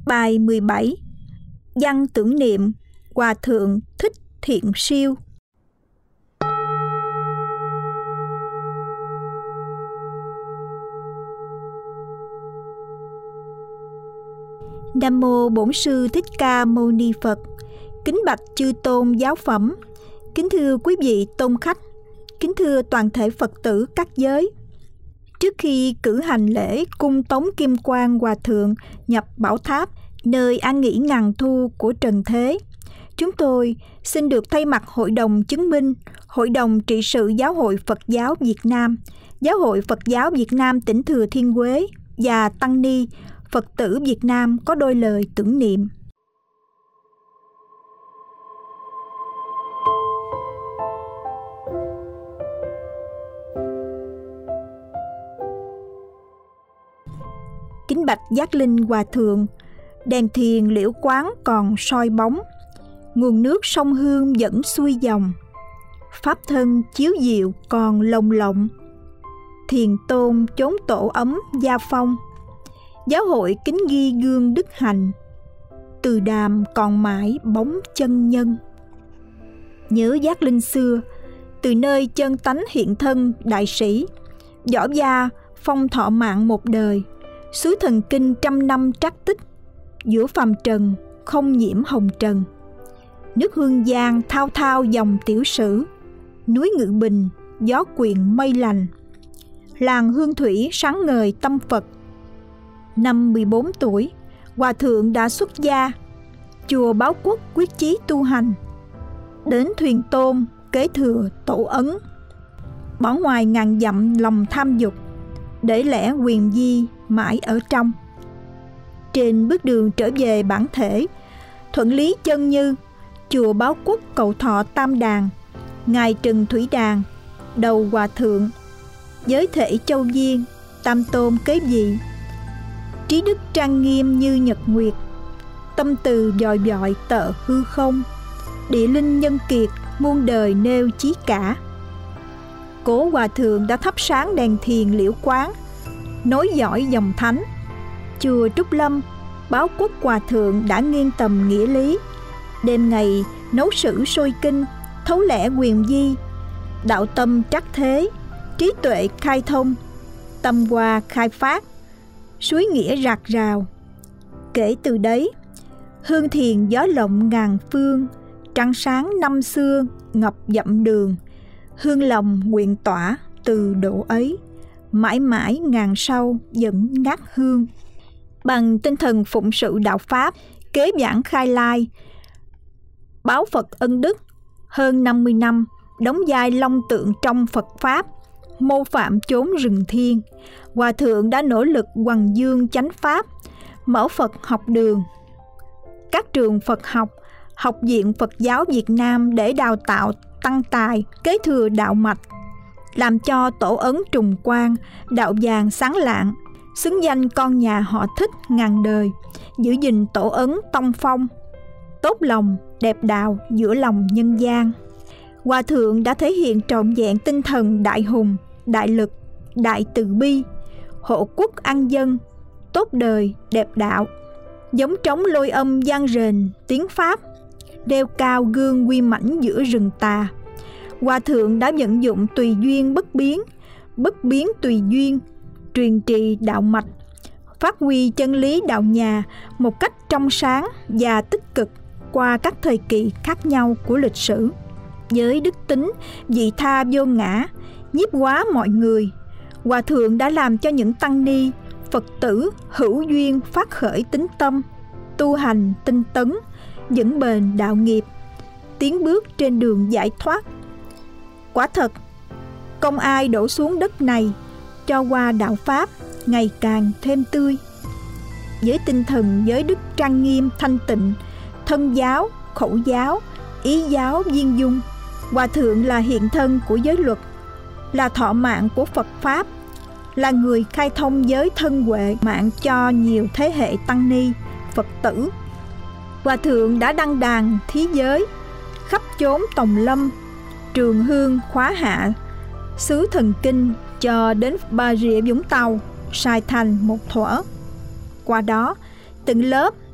Bài 17. Văn tưởng niệm Hòa Thượng Thích Thiện Siêu. Nam mô Bổn Sư Thích Ca Mâu Ni Phật. Kính bạch chư tôn giáo phẩm. Kính thưa quý vị tôn khách. Kính thưa toàn thể Phật tử các giới. Trước khi cử hành lễ cung tống Kim Quang Hòa Thượng nhập Bảo Tháp, nơi an nghỉ ngàn thu của trần thế, chúng tôi xin được thay mặt Hội đồng chứng minh, Hội đồng trị sự Giáo hội Phật giáo Việt Nam, Giáo hội Phật giáo Việt Nam tỉnh Thừa Thiên Huế và Tăng Ni Phật tử Việt Nam có đôi lời tưởng niệm. Kính bạch Giác Linh Hòa Thượng, đèn thiền liễu quán còn soi bóng, nguồn nước sông Hương vẫn xuôi dòng, pháp thân chiếu diệu còn lồng lộng, thiền tôn chốn tổ ấm gia phong, giáo hội kính ghi gương đức hạnh, từ đàm còn mãi bóng chân nhân. Nhớ Giác Linh xưa, từ nơi chân tánh hiện thân đại sĩ, võ gia phong thọ mạng một đời, suối thần kinh trăm năm trắc tích, giữa phàm trần không nhiễm hồng trần. Nước Hương Giang thao thao dòng tiểu sử, núi Ngự Bình gió quyền mây lành, làng hương thủy sáng ngời tâm Phật. Năm 14 tuổi, Hòa Thượng đã xuất gia, chùa Báo Quốc quyết chí tu hành, đến Thuyền Tôn kế thừa tổ ấn, bỏ ngoài ngàn dặm lòng tham dục, để lẽ quyền di mãi ở trong. Trên bước đường trở về bản thể, thuận lý chân như, chùa Báo Quốc cầu thọ Tam Đàn, ngài Trần Thủy Đàn, đầu Hòa Thượng, giới thể châu viên, tam tôn kế vị, trí đức trang nghiêm như nhật nguyệt, tâm từ dòi dọi tợ hư không, địa linh nhân kiệt muôn đời nêu chí cả. Cố Hòa Thượng đã thắp sáng đèn thiền liễu quán, nối dõi dòng thánh. Chùa Trúc Lâm, Báo Quốc Hòa Thượng đã nghiêng tầm nghĩa lý, đêm ngày nấu sử sôi kinh, thấu lẽ quyền di, đạo tâm trắc thế, trí tuệ khai thông, tâm hoa khai phát, suối nghĩa rạc rào. Kể từ đấy, hương thiền gió lộng ngàn phương, trăng sáng năm xưa ngập dặm đường, hương lòng nguyện tỏa từ độ ấy, mãi mãi ngàn sau vẫn ngát hương. Bằng tinh thần phụng sự đạo Pháp, kế giảng khai lai, báo Phật ân đức, hơn 50 năm, đóng vai long tượng trong Phật Pháp, mô phạm chốn rừng thiên, Hòa Thượng đã nỗ lực hoằng dương chánh Pháp, mở Phật học đường, các trường Phật học, Học viện Phật giáo Việt Nam để đào tạo tăng tài, kế thừa đạo mạch, làm cho tổ ấn trùng quang, đạo vàng sáng lạng, xứng danh con nhà họ Thích ngàn đời, giữ gìn tổ ấn tông phong, tốt lòng, đẹp đạo giữa lòng nhân gian. Hòa Thượng đã thể hiện trọn vẹn tinh thần đại hùng, đại lực, đại từ bi, hộ quốc an dân, tốt đời, đẹp đạo, giống trống lôi âm vang rền tiếng Pháp, đeo cao gương uy mãnh giữa rừng tà. Hòa Thượng đã vận dụng tùy duyên bất biến tùy duyên, truyền trì đạo mạch, phát huy chân lý đạo nhà một cách trong sáng và tích cực qua các thời kỳ khác nhau của lịch sử. Với đức tính vị tha vô ngã, nhiếp hóa mọi người, Hòa Thượng đã làm cho những tăng ni, Phật tử hữu duyên phát khởi tín tâm, tu hành tinh tấn, vững bền đạo nghiệp, tiến bước trên đường giải thoát. Quả thật, công ai đổ xuống đất này, cho qua đạo Pháp ngày càng thêm tươi. Với tinh thần giới đức trang nghiêm thanh tịnh, thân giáo, khẩu giáo, ý giáo viên dung, Hòa Thượng là hiện thân của giới luật, là thọ mạng của Phật Pháp, là người khai thông giới thân huệ mạng cho nhiều thế hệ tăng ni, Phật tử. Hòa Thượng đã đăng đàn thí giới, khắp chốn Tòng Lâm, Trường Hương, Khóa Hạ, xứ Thần Kinh cho đến Bà Rịa Vũng Tàu, Sài Thành một thuở. Qua đó, từng lớp,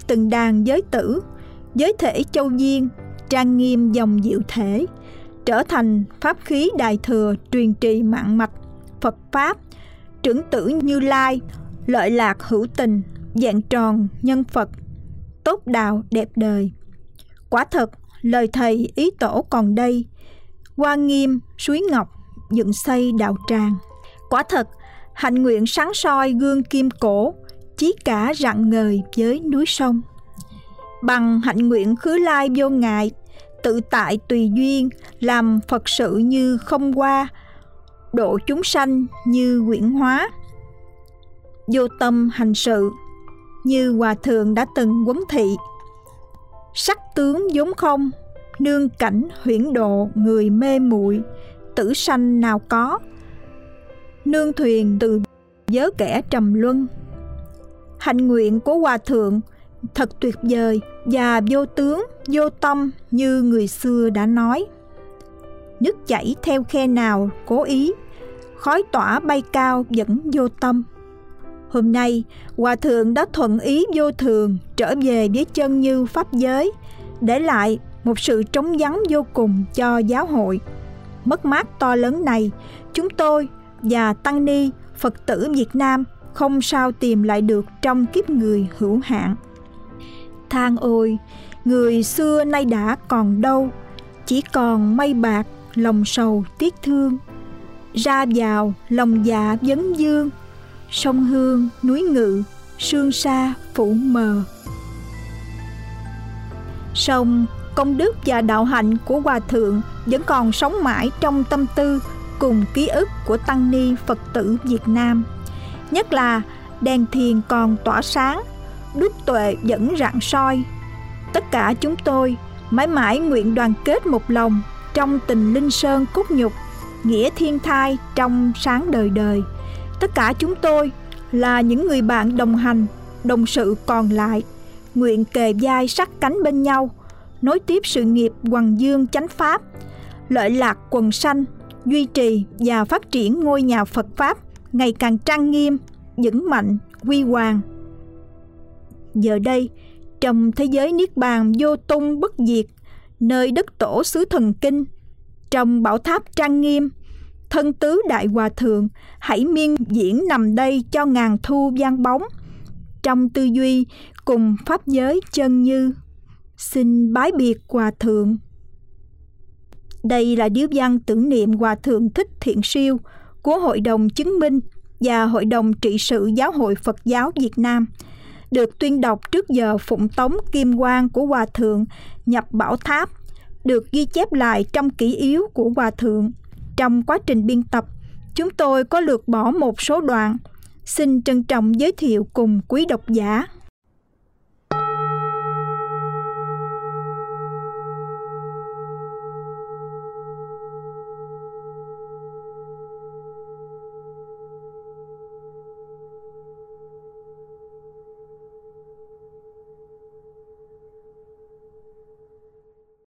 từng đàn giới tử, giới thể châu diên, trang nghiêm dòng diệu thể, trở thành pháp khí đại thừa truyền trì mạng mạch Phật Pháp, trưởng tử Như Lai, lợi lạc hữu tình, dạng tròn nhân Phật, tốt đạo đẹp đời. Quả thật, lời thầy ý tổ còn đây, Hoa Nghiêm suối ngọc dựng xây đạo tràng. Quả thật, hạnh nguyện sáng soi gương kim cổ, chí cả rạng ngời với núi sông. Bằng hạnh nguyện khứ lai vô ngại, tự tại tùy duyên, làm Phật sự như không qua, độ chúng sanh như quyển hóa. Vô tâm hành sự, như Hòa Thượng đã từng huấn thị. Sắc tướng vốn không, nương cảnh huyễn độ người mê muội, tử sanh nào có, nương thuyền từ vớ kẻ trầm luân. Hạnh nguyện của Hòa Thượng thật tuyệt vời và vô tướng, vô tâm như người xưa đã nói. Nước chảy theo khe nào cố ý, khói tỏa bay cao vẫn vô tâm. Hôm nay, Hòa Thượng đã thuận ý vô thường trở về với chân như pháp giới, để lại một sự trống vắng vô cùng cho giáo hội. Mất mát to lớn này, chúng tôi và tăng ni Phật tử Việt Nam không sao tìm lại được trong kiếp người hữu hạn. Than ôi, người xưa nay đã còn đâu, chỉ còn mây bạc, lòng sầu tiếc thương. Ra vào lòng dạ vấn dương, sông Hương núi Ngự, sương sa phủ mờ. Song công đức và đạo hạnh của Hòa Thượng vẫn còn sống mãi trong tâm tư cùng ký ức của tăng ni Phật tử Việt Nam. Nhất là đèn thiền còn tỏa sáng, đức tuệ vẫn rạng soi. Tất cả chúng tôi mãi mãi nguyện đoàn kết một lòng trong tình linh sơn cốt nhục, nghĩa thiên thai trong sáng đời đời. Tất cả chúng tôi là những người bạn đồng hành, đồng sự còn lại, nguyện kề vai sát cánh bên nhau, nối tiếp sự nghiệp hoằng dương chánh pháp, lợi lạc quần sanh, duy trì và phát triển ngôi nhà Phật Pháp ngày càng trang nghiêm, vững mạnh, huy hoàng. Giờ đây, trong thế giới niết bàn vô tung bất diệt, nơi đất tổ xứ thần kinh, trong bảo tháp trang nghiêm, thân tứ đại hòa thượng hãy miên diễn nằm đây cho ngàn thu vang bóng, trong tư duy cùng pháp giới chân như. Xin bái biệt Hòa Thượng. Đây là điếu văn tưởng niệm Hòa Thượng Thích Thiện Siêu của Hội đồng Chứng minh và Hội đồng Trị sự Giáo hội Phật giáo Việt Nam, được tuyên đọc trước giờ phụng tống kim quang của Hòa Thượng nhập bảo tháp, được ghi chép lại trong kỷ yếu của Hòa Thượng. Trong quá trình biên tập, chúng tôi có lược bỏ một số đoạn, xin trân trọng giới thiệu cùng quý độc giả.